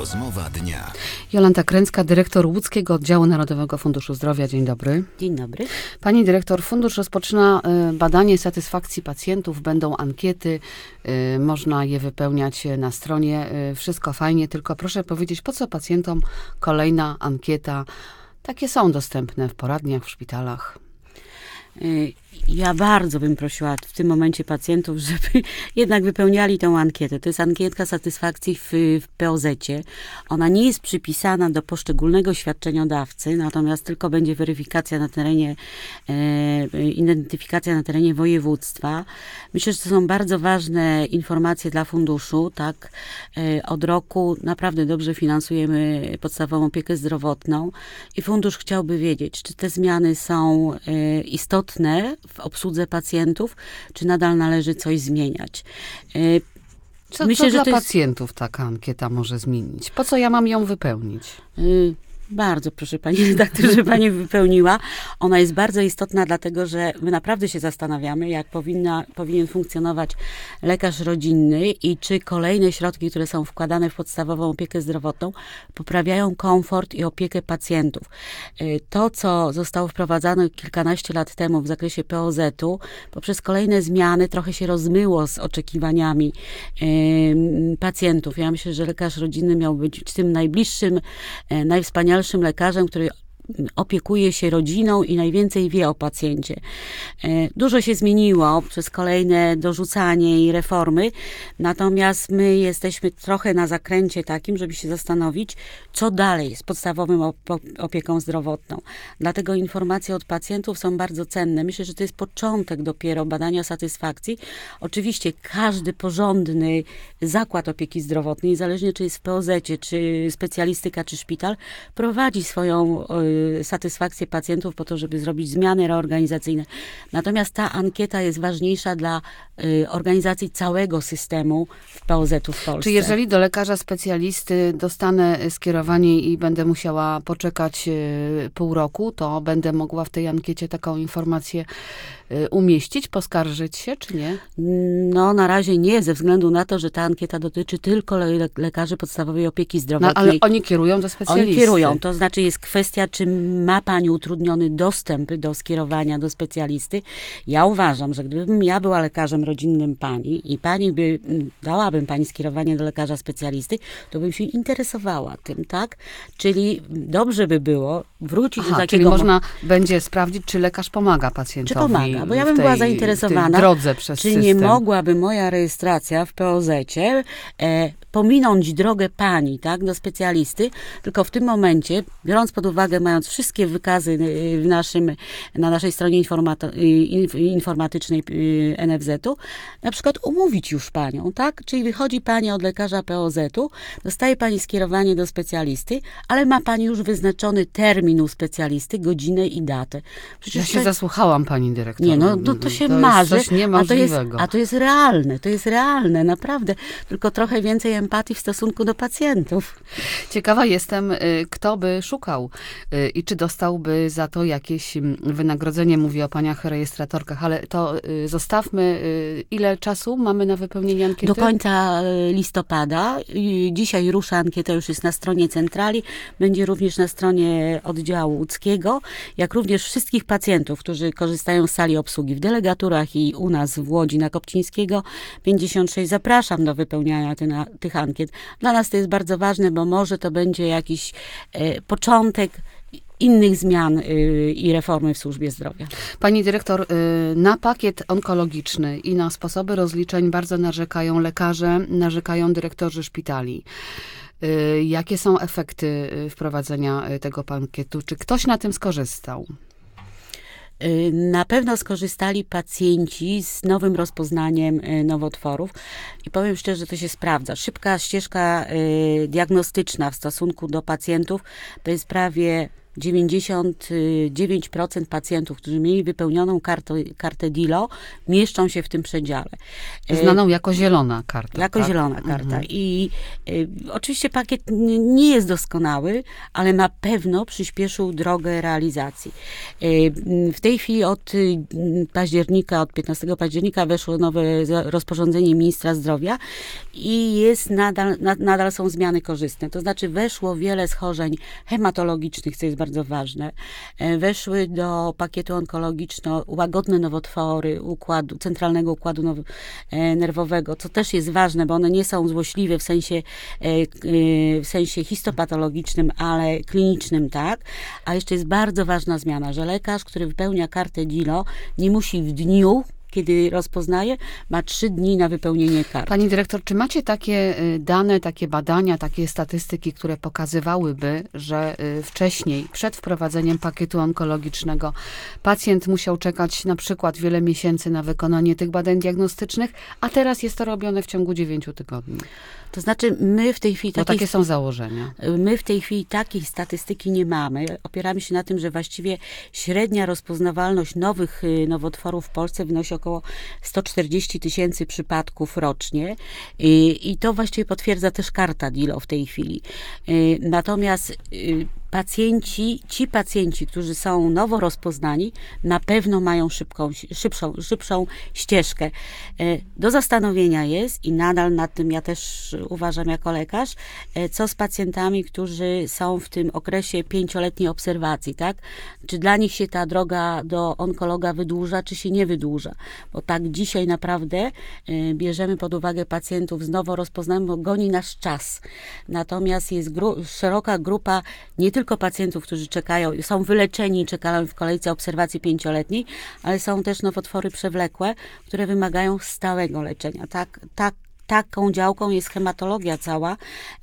Rozmowa dnia. Jolanta Kręcka, dyrektor Łódzkiego Oddziału Narodowego Funduszu Zdrowia. Dzień dobry. Dzień dobry. Pani dyrektor, fundusz rozpoczyna badanie satysfakcji pacjentów. Będą ankiety, można je wypełniać na stronie. Wszystko fajnie, tylko proszę powiedzieć, po co pacjentom kolejna ankieta? Takie są dostępne w poradniach, w szpitalach. Ja bardzo bym prosiła w tym momencie pacjentów, żeby jednak wypełniali tę ankietę. To jest ankietka satysfakcji w POZ-cie. Ona nie jest przypisana do poszczególnego świadczeniodawcy, natomiast tylko będzie weryfikacja na terenie, identyfikacja na terenie województwa. Myślę, że to są bardzo ważne informacje dla funduszu. Tak, od roku naprawdę dobrze finansujemy podstawową opiekę zdrowotną i fundusz chciałby wiedzieć, czy te zmiany są istotne w obsłudze pacjentów, czy nadal należy coś zmieniać. Myślę, że dla pacjentów taka ankieta może zmienić? Po co ja mam ją wypełnić? Bardzo proszę pani redaktor, że pani wypełniła. Ona jest bardzo istotna, dlatego że my naprawdę się zastanawiamy, jak powinien funkcjonować lekarz rodzinny i czy kolejne środki, które są wkładane w podstawową opiekę zdrowotną, poprawiają komfort i opiekę pacjentów. To, co zostało wprowadzane kilkanaście lat temu w zakresie POZ-u, poprzez kolejne zmiany trochę się rozmyło z oczekiwaniami pacjentów. Ja myślę, że lekarz rodzinny miał być tym najbliższym, najwspanialszym lekarzem, który opiekuje się rodziną i najwięcej wie o pacjencie. Dużo się zmieniło przez kolejne dorzucanie i reformy, natomiast my jesteśmy trochę na zakręcie takim, żeby się zastanowić, co dalej z podstawową opieką zdrowotną. Dlatego informacje od pacjentów są bardzo cenne. Myślę, że to jest początek dopiero badania satysfakcji. Oczywiście każdy porządny zakład opieki zdrowotnej, niezależnie czy jest w POZ-cie, czy specjalistyka, czy szpital, prowadzi swoją satysfakcję pacjentów po to, żeby zrobić zmiany reorganizacyjne. Natomiast ta ankieta jest ważniejsza dla organizacji całego systemu w POZ-u w Polsce. Czy jeżeli do lekarza specjalisty dostanę skierowanie i będę musiała poczekać pół roku, to będę mogła w tej ankiecie taką informację umieścić, poskarżyć się, czy nie? No, na razie nie, ze względu na to, że ta ankieta dotyczy tylko lekarzy podstawowej opieki zdrowotnej. No, ale oni kierują do specjalisty. Oni kierują, to znaczy jest kwestia, czy ma pani utrudniony dostęp do skierowania do specjalisty. Ja uważam, że gdybym ja była lekarzem rodzinnym pani i dałabym pani skierowanie do lekarza specjalisty, to bym się interesowała tym, tak? Czyli dobrze by było wrócić do takiego... Czyli można będzie sprawdzić, czy lekarz pomaga pacjentowi. Czy pomaga? Bo ja bym była zainteresowana, w drodze przez czy system. nie mogłaby moja rejestracja w POZ-cie pominąć drogę pani, tak, do specjalisty, tylko w tym momencie, biorąc pod uwagę, mając wszystkie wykazy na naszej stronie informatycznej NFZ-u, na przykład umówić już panią, tak? Czyli wychodzi pani od lekarza POZ-u, dostaje pani skierowanie do specjalisty, ale ma pani już wyznaczony termin u specjalisty, godzinę i datę. Przecież ja się zasłuchałam, pani dyrektor. Nie, no to się marzy, jest coś niemożliwego. A to jest realne, naprawdę. Tylko trochę więcej empatii w stosunku do pacjentów. Ciekawa jestem, kto by szukał i czy dostałby za to jakieś wynagrodzenie. Mówię o paniach rejestratorkach, ale to zostawmy. Ile czasu mamy na wypełnienie ankiety? Do końca listopada. Dzisiaj rusza ankieta, już jest na stronie centrali. Będzie również na stronie oddziału łódzkiego, jak również wszystkich pacjentów, którzy korzystają z sali obsługi w delegaturach i u nas w Łodzi na Kopcińskiego 56. Zapraszam do wypełniania tych ankiet. Dla nas to jest bardzo ważne, bo może to będzie jakiś początek innych zmian i reformy w służbie zdrowia. Pani dyrektor, na pakiet onkologiczny i na sposoby rozliczeń bardzo narzekają lekarze, narzekają dyrektorzy szpitali. Jakie są efekty wprowadzenia tego pakietu? Czy ktoś na tym skorzystał? Na pewno skorzystali pacjenci z nowym rozpoznaniem nowotworów i powiem szczerze, że to się sprawdza. Szybka ścieżka diagnostyczna w stosunku do pacjentów to jest prawie 99% pacjentów, którzy mieli wypełnioną kartę DILO, mieszczą się w tym przedziale. Znaną jako zielona karta. Jako tak? zielona karta. I oczywiście pakiet nie jest doskonały, ale na pewno przyspieszył drogę realizacji. W tej chwili od 15 października weszło nowe rozporządzenie ministra zdrowia i jest nadal są zmiany korzystne. To znaczy weszło wiele schorzeń hematologicznych, co jest bardzo ważne. Weszły do pakietu onkologiczno łagodne nowotwory centralnego układu nerwowego, co też jest ważne, bo one nie są złośliwe w sensie histopatologicznym, ale klinicznym tak. A jeszcze jest bardzo ważna zmiana, że lekarz, który wypełnia kartę DILO, nie musi w dniu, kiedy rozpoznaje, ma 3 dni na wypełnienie karty. Pani dyrektor, czy macie takie dane, takie badania, takie statystyki, które pokazywałyby, że wcześniej, przed wprowadzeniem pakietu onkologicznego, pacjent musiał czekać na przykład wiele miesięcy na wykonanie tych badań diagnostycznych, a teraz jest to robione w ciągu 9 tygodni? To znaczy, my w tej chwili... Bo takie są założenia. My w tej chwili takiej statystyki nie mamy. Opieramy się na tym, że właściwie średnia rozpoznawalność nowych nowotworów w Polsce wynosi około 140 000 przypadków rocznie. I to właściwie potwierdza też karta DILO w tej chwili. Natomiast ci pacjenci, którzy są nowo rozpoznani, na pewno mają szybszą ścieżkę. Do zastanowienia jest i nadal nad tym ja też uważam jako lekarz, co z pacjentami, którzy są w tym okresie 5-letniej obserwacji, tak? Czy dla nich się ta droga do onkologa wydłuża, czy się nie wydłuża? Bo tak dzisiaj naprawdę bierzemy pod uwagę pacjentów z nowo rozpoznanym, bo goni nasz czas. Natomiast jest szeroka grupa nie tylko pacjentów, którzy czekają, są wyleczeni i czekają w kolejce obserwacji 5-letniej, ale są też nowotwory przewlekłe, które wymagają stałego leczenia. Taką działką jest hematologia cała,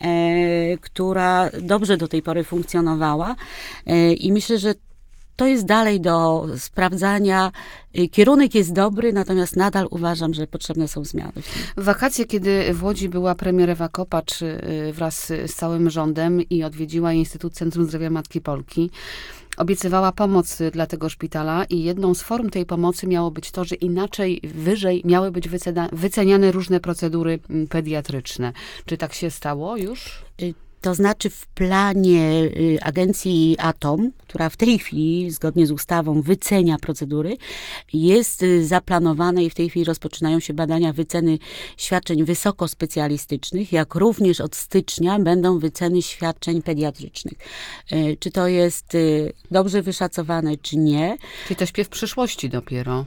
która dobrze do tej pory funkcjonowała i myślę, że to jest dalej do sprawdzania. Kierunek jest dobry, natomiast nadal uważam, że potrzebne są zmiany. W wakacje, kiedy w Łodzi była premier Ewa Kopacz wraz z całym rządem i odwiedziła Instytut Centrum Zdrowia Matki Polki, obiecywała pomoc dla tego szpitala i jedną z form tej pomocy miało być to, że inaczej, wyżej miały być wyceniane różne procedury pediatryczne. Czy tak się stało już? To znaczy w planie agencji ATOM, która w tej chwili, zgodnie z ustawą, wycenia procedury, jest zaplanowane i w tej chwili rozpoczynają się badania wyceny świadczeń wysokospecjalistycznych, jak również od stycznia będą wyceny świadczeń pediatrycznych. Czy to jest dobrze wyszacowane, czy nie? Czyli to śpiew przyszłości dopiero.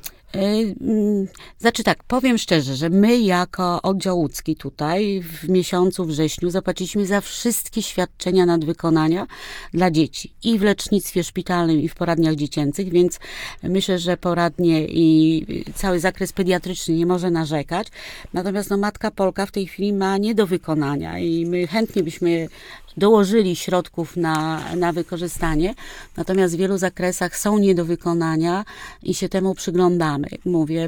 Znaczy tak, powiem szczerze, że my jako oddział łódzki tutaj w miesiącu wrześniu zapłaciliśmy za wszystkie świadczenia nadwykonania dla dzieci i w lecznictwie szpitalnym i w poradniach dziecięcych, więc myślę, że poradnie i cały zakres pediatryczny nie może narzekać. Natomiast Matka Polka w tej chwili ma nie do wykonania i my chętnie byśmy dołożyli środków na wykorzystanie, natomiast w wielu zakresach są nie do wykonania i się temu przyglądamy. Mówię,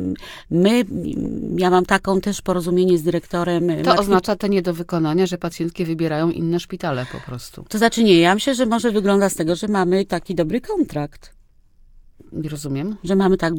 ja mam taką też porozumienie z dyrektorem. To oznacza te nie do wykonania, że pacjentki wybierają inne szpitale po prostu. To znaczy nie, ja myślę, że może wygląda z tego, że mamy taki dobry kontrakt. Nie rozumiem. Że mamy tak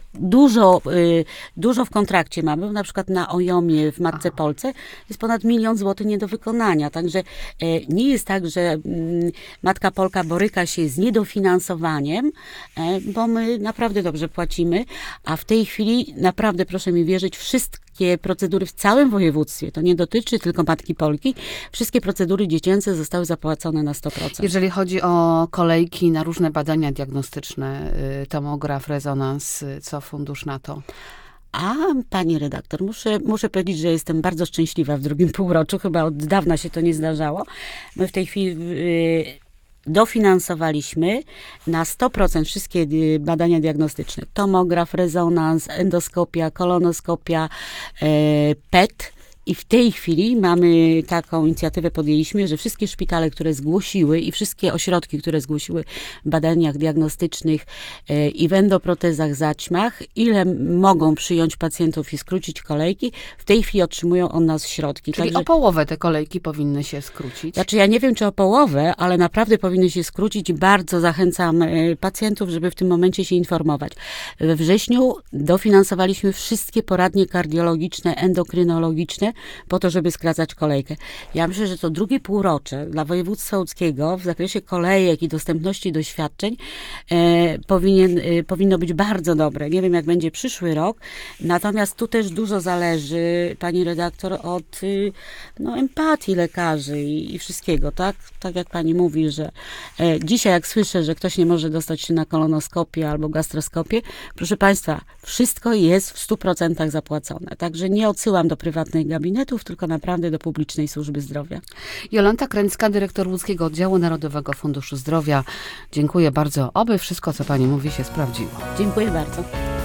dużo w kontrakcie mamy, na przykład na OJOM-ie w Matce Polce jest ponad 1 000 000 złotych nie do wykonania, także nie jest tak, że Matka Polka boryka się z niedofinansowaniem, bo my naprawdę dobrze płacimy, a w tej chwili naprawdę, proszę mi wierzyć, wszystkie procedury w całym województwie, to nie dotyczy tylko Matki Polki, wszystkie procedury dziecięce zostały zapłacone na 100%. Jeżeli chodzi o kolejki na różne badania diagnostyczne, tomograf, rezonans, co fundusz na to? A pani redaktor, muszę powiedzieć, że jestem bardzo szczęśliwa w drugim półroczu, chyba od dawna się to nie zdarzało. My w tej chwili dofinansowaliśmy na 100% wszystkie badania diagnostyczne. Tomograf, rezonans, endoskopia, kolonoskopia, PET I w tej chwili mamy taką inicjatywę, podjęliśmy, że wszystkie szpitale, które zgłosiły i wszystkie ośrodki, które zgłosiły w badaniach diagnostycznych i w endoprotezach, zaćmach, ile mogą przyjąć pacjentów i skrócić kolejki, w tej chwili otrzymują od nas środki. Czyli o połowę te kolejki powinny się skrócić? Znaczy ja nie wiem, czy o połowę, ale naprawdę powinny się skrócić i bardzo zachęcam pacjentów, żeby w tym momencie się informować. We wrześniu dofinansowaliśmy wszystkie poradnie kardiologiczne, endokrynologiczne po to, żeby skracać kolejkę. Ja myślę, że to drugie półrocze dla województwa łódzkiego w zakresie kolejek i dostępności do świadczeń powinno być bardzo dobre. Nie wiem, jak będzie przyszły rok, natomiast tu też dużo zależy, pani redaktor, od empatii lekarzy i wszystkiego, tak? Tak jak pani mówi, że dzisiaj jak słyszę, że ktoś nie może dostać się na kolonoskopię albo gastroskopię, proszę państwa, wszystko jest w 100% zapłacone. Także nie odsyłam do prywatnych gabinetów, tylko naprawdę do publicznej służby zdrowia. Jolanta Kręcka, dyrektor Łódzkiego Oddziału Narodowego Funduszu Zdrowia. Dziękuję bardzo. Oby wszystko, co pani mówi, się sprawdziło. Dziękuję bardzo.